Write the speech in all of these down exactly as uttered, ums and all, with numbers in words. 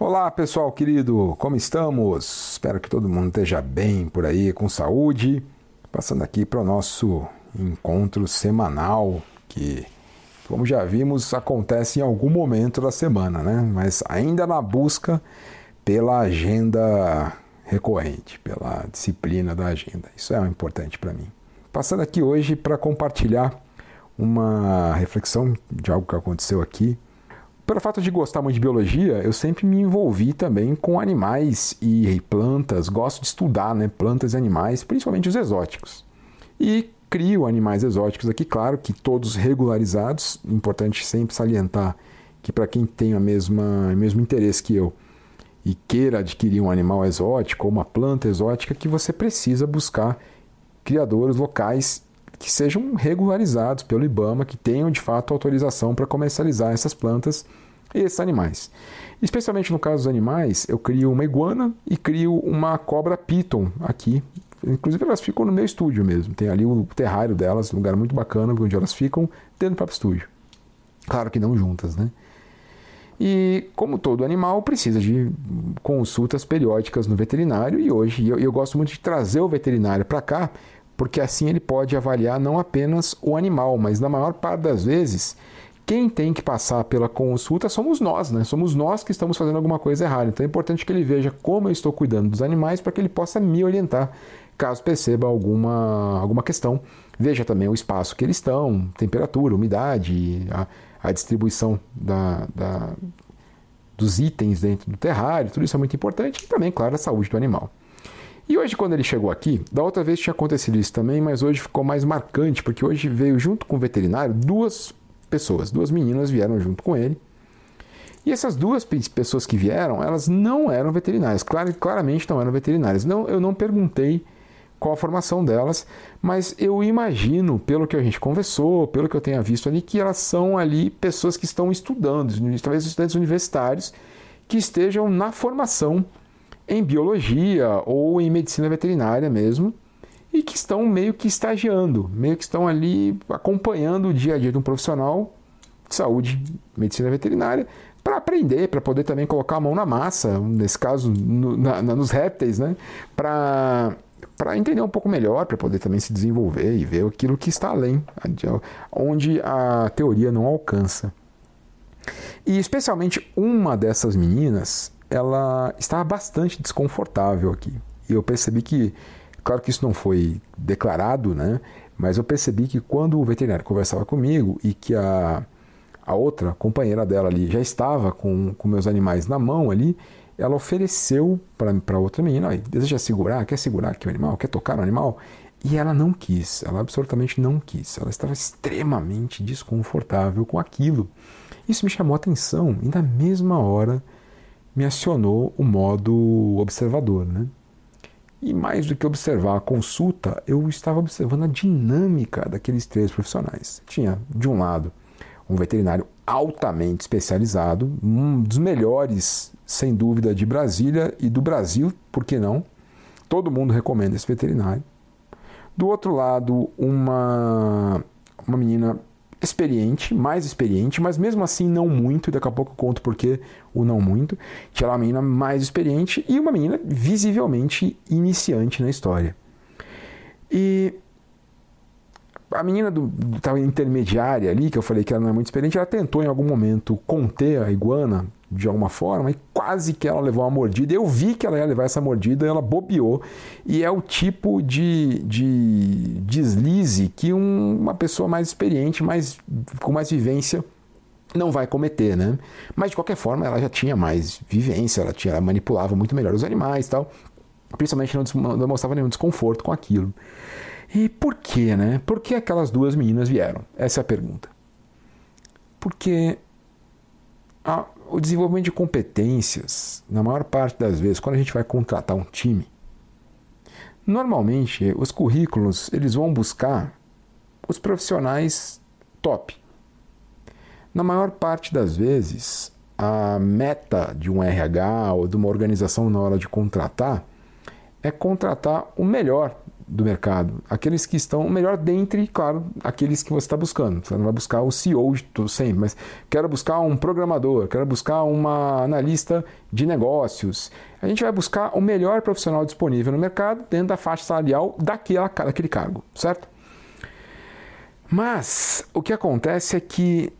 Olá, pessoal querido, como estamos? Espero que todo mundo esteja bem por aí, com saúde. Passando aqui para o nosso encontro semanal, que, como já vimos, acontece em algum momento da semana, né? Mas ainda na busca pela agenda recorrente, pela disciplina da agenda. Isso é importante para mim. Passando aqui hoje para compartilhar uma reflexão de algo que aconteceu aqui. Pelo fato de gostar muito de biologia, eu sempre me envolvi também com animais e plantas, gosto de estudar, né, plantas e animais, principalmente os exóticos. E crio animais exóticos aqui, claro que todos regularizados, importante sempre salientar que para quem tem a mesma, o mesmo interesse que eu e queira adquirir um animal exótico ou uma planta exótica, que você precisa buscar criadores locais que sejam regularizados pelo IBAMA, que tenham de fato autorização para comercializar essas plantas e esses animais. Especialmente no caso dos animais, eu crio uma iguana e crio uma cobra piton aqui. Inclusive elas ficam no meu estúdio mesmo. Tem ali o terrário delas, um lugar muito bacana onde elas ficam dentro do próprio estúdio. Claro que não juntas, né? E como todo animal, precisa de consultas periódicas no veterinário, e hoje eu, eu gosto muito de trazer o veterinário para cá, porque assim ele pode avaliar não apenas o animal, mas na maior parte das vezes, quem tem que passar pela consulta somos nós, né? Somos nós que estamos fazendo alguma coisa errada. Então é importante que ele veja como eu estou cuidando dos animais para que ele possa me orientar, caso perceba alguma, alguma questão. Veja também o espaço que eles estão, temperatura, umidade, a, a distribuição da, da, dos itens dentro do terrário, tudo isso é muito importante. E também, claro, a saúde do animal. E hoje, quando ele chegou aqui, da outra vez tinha acontecido isso também, mas hoje ficou mais marcante, porque hoje veio junto com o veterinário duas pessoas, duas meninas vieram junto com ele. E essas duas pessoas que vieram, elas não eram veterinárias, clar, claramente não eram veterinárias. Não, eu não perguntei qual a formação delas, mas eu imagino, pelo que a gente conversou, pelo que eu tenha visto ali, que elas são ali pessoas que estão estudando, talvez estudantes universitários, que estejam na formação em biologia ou em medicina veterinária mesmo, e que estão meio que estagiando, meio que estão ali acompanhando o dia a dia de um profissional de saúde, medicina veterinária, para aprender, para poder também colocar a mão na massa, nesse caso no, na, nos répteis, né? Para para entender um pouco melhor, para poder também se desenvolver e ver aquilo que está além, onde a teoria não alcança. E especialmente uma dessas meninas, ela estava bastante desconfortável aqui. E eu percebi que, claro que isso não foi declarado, né? Mas eu percebi que quando o veterinário conversava comigo e que a, a outra companheira dela ali já estava com, com meus animais na mão ali, ela ofereceu para a outra menina, ó, deseja segurar, quer segurar aqui o animal, quer tocar no animal? E ela não quis, ela absolutamente não quis. Ela estava extremamente desconfortável com aquilo. Isso me chamou a atenção e na mesma hora me acionou o modo observador, né? E mais do que observar a consulta, eu estava observando a dinâmica daqueles três profissionais. Tinha, de um lado, um veterinário altamente especializado, um dos melhores, sem dúvida, de Brasília e do Brasil, por que não? Todo mundo recomenda esse veterinário. Do outro lado, uma, uma menina experiente, mais experiente, mas mesmo assim não muito, daqui a pouco eu conto porque o não muito. Tinha lá uma menina mais experiente e uma menina visivelmente iniciante na história. E a menina do, do, do intermediária ali, que eu falei que ela não é muito experiente, ela tentou em algum momento conter a iguana de alguma forma e quase que ela levou uma mordida. Eu vi que ela ia levar essa mordida, ela bobeou. E é o tipo de, de deslize que um, uma pessoa mais experiente, mais, com mais vivência, não vai cometer, né? Mas de qualquer forma ela já tinha mais vivência, ela, tinha, ela manipulava muito melhor os animais e tal. Principalmente não demonstrava nenhum desconforto com aquilo. E por quê, né? Por que aquelas duas meninas vieram? Essa é a pergunta. Porque a, o desenvolvimento de competências, na maior parte das vezes, quando a gente vai contratar um time, normalmente os currículos eles vão buscar os profissionais top. Na maior parte das vezes, a meta de um R H ou de uma organização na hora de contratar é contratar o melhor do mercado? Aqueles que estão melhor dentre, claro, aqueles que você está buscando. Você não vai buscar o C E O de tudo sempre, mas quero buscar um programador, quero buscar uma analista de negócios. A gente vai buscar o melhor profissional disponível no mercado dentro da faixa salarial daquela, daquele cargo, certo? Mas o que acontece é que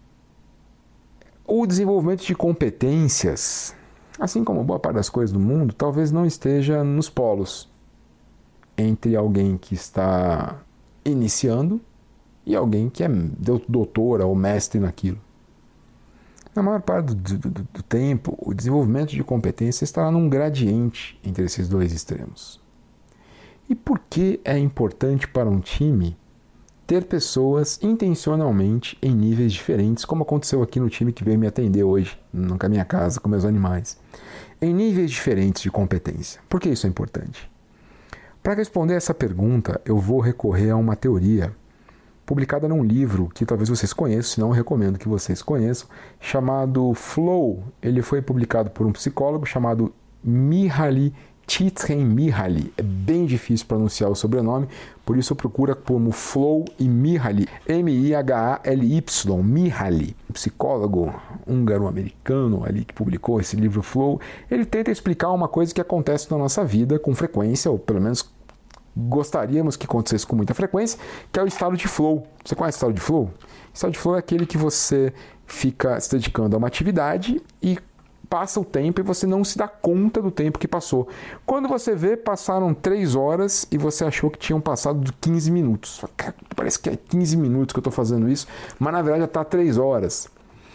o desenvolvimento de competências, assim como boa parte das coisas do mundo, talvez não esteja nos polos entre alguém que está iniciando e alguém que é doutora ou mestre naquilo. Na maior parte do, do, do tempo, o desenvolvimento de competência estará num gradiente entre esses dois extremos. E por que é importante para um time ter pessoas intencionalmente em níveis diferentes, como aconteceu aqui no time que veio me atender hoje, na minha casa, com meus animais, em níveis diferentes de competência? Por que isso é importante? Para responder essa pergunta, eu vou recorrer a uma teoria publicada num livro que talvez vocês conheçam, se não eu recomendo que vocês conheçam, chamado Flow. Ele foi publicado por um psicólogo chamado Mihaly Csikszentmihalyi. É bem difícil pronunciar o sobrenome, por isso procura como Flow e Mihaly, M I H A L Y, Mihaly. Um psicólogo húngaro-americano ali que publicou esse livro Flow, ele tenta explicar uma coisa que acontece na nossa vida com frequência, ou pelo menos gostaríamos que acontecesse com muita frequência, que é o estado de flow. Você conhece o estado de flow? O estado de flow é aquele que você fica se dedicando a uma atividade e passa o tempo e você não se dá conta do tempo que passou. Quando você vê, passaram três horas e você achou que tinham passado quinze minutos. Parece que é quinze minutos que eu estou fazendo isso, mas na verdade já está três horas.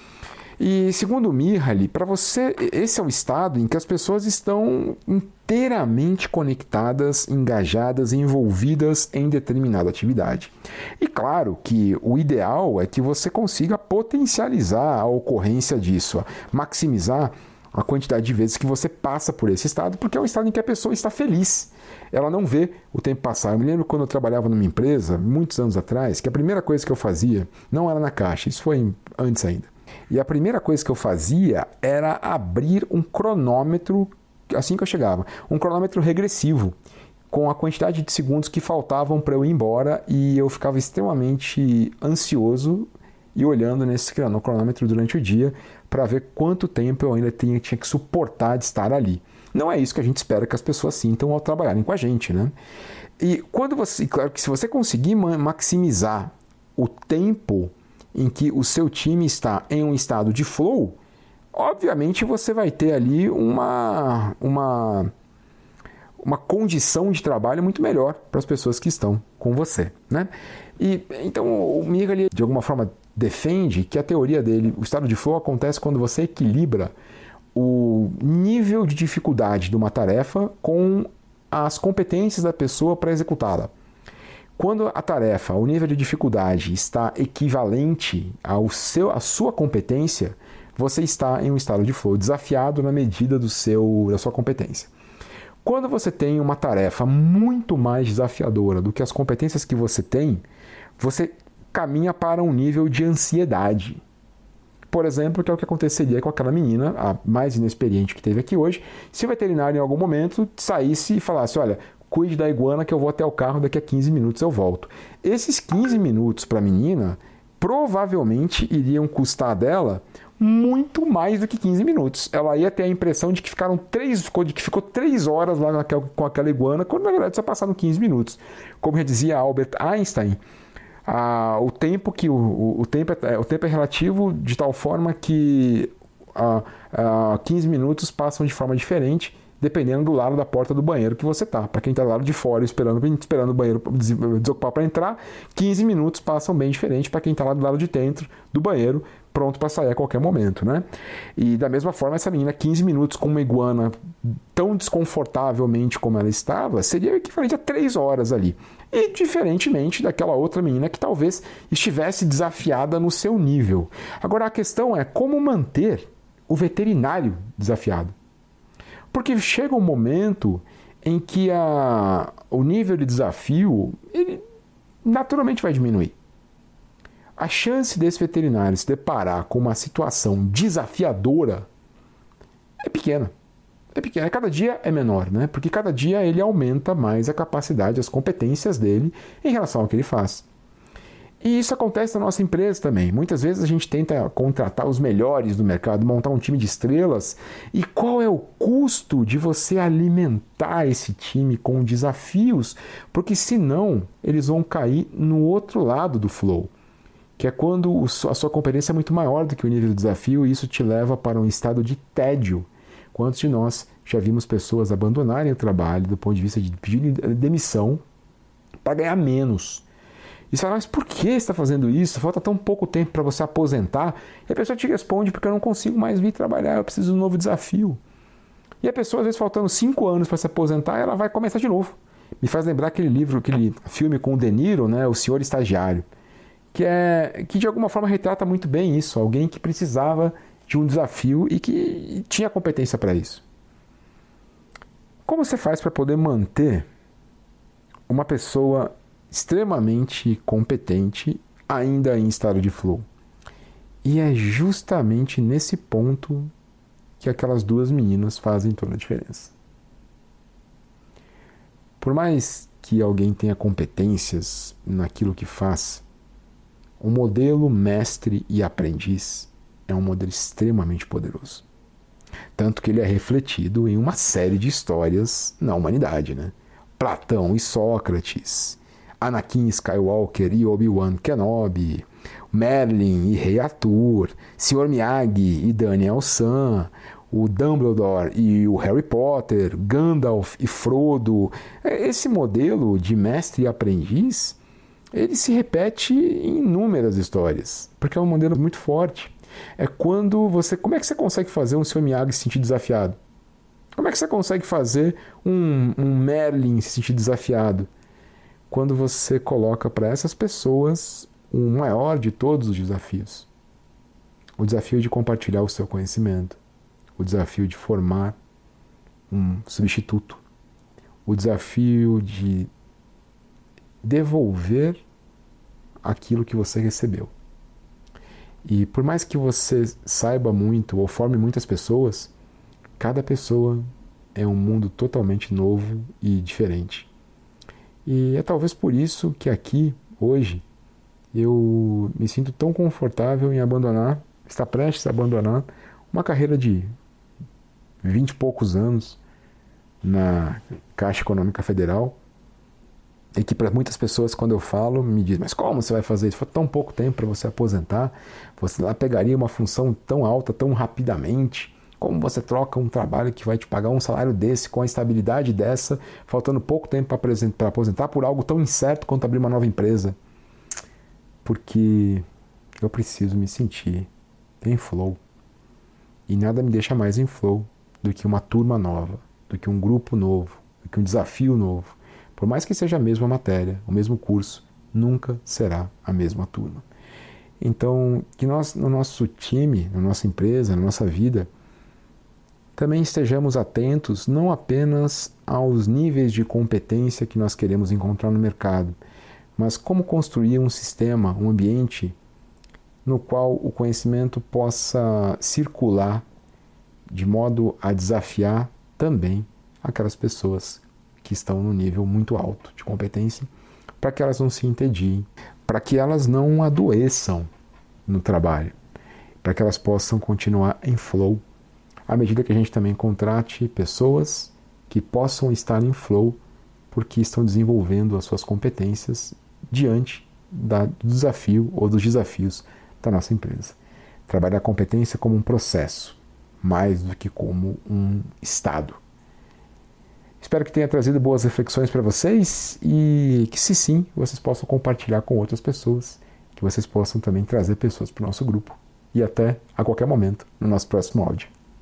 E segundo o Mihaly, para você, esse é o estado em que as pessoas estão inteiramente conectadas, engajadas, envolvidas em determinada atividade. E claro que o ideal é que você consiga potencializar a ocorrência disso, maximizar a quantidade de vezes que você passa por esse estado, porque é um estado em que a pessoa está feliz. Ela não vê o tempo passar. Eu me lembro quando eu trabalhava numa empresa, muitos anos atrás, que a primeira coisa que eu fazia não era na caixa, isso foi antes ainda. E a primeira coisa que eu fazia era abrir um cronômetro, assim que eu chegava, um cronômetro regressivo, com a quantidade de segundos que faltavam para eu ir embora, e eu ficava extremamente ansioso e olhando nesse cronômetro durante o dia para ver quanto tempo eu ainda tinha, tinha que suportar de estar ali. Não é isso que a gente espera que as pessoas sintam ao trabalharem com a gente, né? E quando você, claro que se você conseguir maximizar o tempo em que o seu time está em um estado de flow, obviamente você vai ter ali uma, uma, uma condição de trabalho muito melhor para as pessoas que estão com você, né? E então o Mihaly, de alguma forma, defende que a teoria dele, o estado de flow, acontece quando você equilibra o nível de dificuldade de uma tarefa com as competências da pessoa para executá-la. Quando a tarefa, o nível de dificuldade está equivalente ao seu, à sua competência, você está em um estado de flow, desafiado na medida do seu, da sua competência. Quando você tem uma tarefa muito mais desafiadora do que as competências que você tem, você caminha para um nível de ansiedade. Por exemplo, que é o que aconteceria com aquela menina, a mais inexperiente que teve aqui hoje, se o veterinário em algum momento saísse e falasse, olha, cuide da iguana que eu vou até o carro, daqui a quinze minutos eu volto. Esses quinze minutos para a menina provavelmente iriam custar dela muito mais do que quinze minutos. Ela ia ter a impressão de que ficaram três, de que ficou três horas lá naquela, com aquela iguana, quando na verdade só passaram quinze minutos. Como já dizia Albert Einstein, ah, o, tempo que, o, o, tempo é, o tempo é relativo de tal forma que ah, ah, quinze minutos passam de forma diferente, dependendo do lado da porta do banheiro que você está. Para quem está do lado de fora esperando, esperando o banheiro desocupar para entrar, quinze minutos passam bem diferente para quem está lá do lado de dentro do banheiro, pronto para sair a qualquer momento, né? E da mesma forma, essa menina, quinze minutos com uma iguana tão desconfortavelmente como ela estava, seria o equivalente a três horas ali. E diferentemente daquela outra menina que talvez estivesse desafiada no seu nível. Agora a questão é como manter o veterinário desafiado. Porque chega um momento em que a, o nível de desafio ele naturalmente vai diminuir. A chance desse veterinário se deparar com uma situação desafiadora é pequena. é pequeno, cada dia é menor, né? Porque cada dia ele aumenta mais a capacidade, as competências dele em relação ao que ele faz. E isso acontece na nossa empresa também. Muitas vezes a gente tenta contratar os melhores do mercado, montar um time de estrelas. E qual é o custo de você alimentar esse time com desafios? Porque senão eles vão cair no outro lado do flow, que é quando a sua competência é muito maior do que o nível do desafio e isso te leva para um estado de tédio. Quantos de nós já vimos pessoas abandonarem o trabalho do ponto de vista de pedir demissão para ganhar menos? E você fala, mas por que você está fazendo isso? Falta tão pouco tempo para você aposentar. E a pessoa te responde, porque eu não consigo mais vir trabalhar, eu preciso de um novo desafio. E a pessoa, às vezes, faltando cinco anos para se aposentar, ela vai começar de novo. Me faz lembrar aquele livro, aquele filme com o De Niro, né, O Senhor Estagiário, que, é, que de alguma forma retrata muito bem isso. Alguém que precisava de um desafio e que tinha competência para isso. Como você faz para poder manter uma pessoa extremamente competente, ainda em estado de flow? E é justamente nesse ponto que aquelas duas meninas fazem toda a diferença. Por mais que alguém tenha competências naquilo que faz, o modelo mestre e aprendiz é um modelo extremamente poderoso. Tanto que ele é refletido em uma série de histórias na humanidade, né? Platão e Sócrates, Anakin Skywalker e Obi-Wan Kenobi, Merlin e Rei Arthur, senhor Miyagi e Daniel San, o Dumbledore e o Harry Potter, Gandalf e Frodo. Esse modelo de mestre e aprendiz, ele se repete em inúmeras histórias, porque é um modelo muito forte. É quando você... Como é que você consegue fazer um senhor Miyagi se sentir desafiado? Como é que você consegue fazer um, um Merlin se sentir desafiado? Quando você coloca para essas pessoas o maior de todos os desafios. O desafio de compartilhar o seu conhecimento. O desafio de formar um substituto. O desafio de devolver aquilo que você recebeu. E por mais que você saiba muito ou forme muitas pessoas, cada pessoa é um mundo totalmente novo e diferente. E é talvez por isso que aqui, hoje, eu me sinto tão confortável em abandonar, estar prestes a abandonar uma carreira de vinte e poucos anos na Caixa Econômica Federal, e que para muitas pessoas, quando eu falo, me dizem, mas como você vai fazer isso? Foi tão pouco tempo para você aposentar, você lá pegaria uma função tão alta, tão rapidamente, como você troca um trabalho que vai te pagar um salário desse, com a estabilidade dessa, faltando pouco tempo para aposentar, por algo tão incerto quanto abrir uma nova empresa? Porque eu preciso me sentir em flow. E nada me deixa mais em flow do que uma turma nova, do que um grupo novo, do que um desafio novo. Por mais que seja a mesma matéria, o mesmo curso, nunca será a mesma turma. Então, que nós, no nosso time, na nossa empresa, na nossa vida, também estejamos atentos não apenas aos níveis de competência que nós queremos encontrar no mercado, mas como construir um sistema, um ambiente no qual o conhecimento possa circular de modo a desafiar também aquelas pessoas que estão no nível muito alto de competência, para que elas não se entediem, para que elas não adoeçam no trabalho, para que elas possam continuar em flow, à medida que a gente também contrate pessoas que possam estar em flow, porque estão desenvolvendo as suas competências diante da, do desafio ou dos desafios da nossa empresa. Trabalhar a competência como um processo, mais do que como um estado. Espero que tenha trazido boas reflexões para vocês e que, se sim, vocês possam compartilhar com outras pessoas, que vocês possam também trazer pessoas para o nosso grupo. E até a qualquer momento no nosso próximo áudio.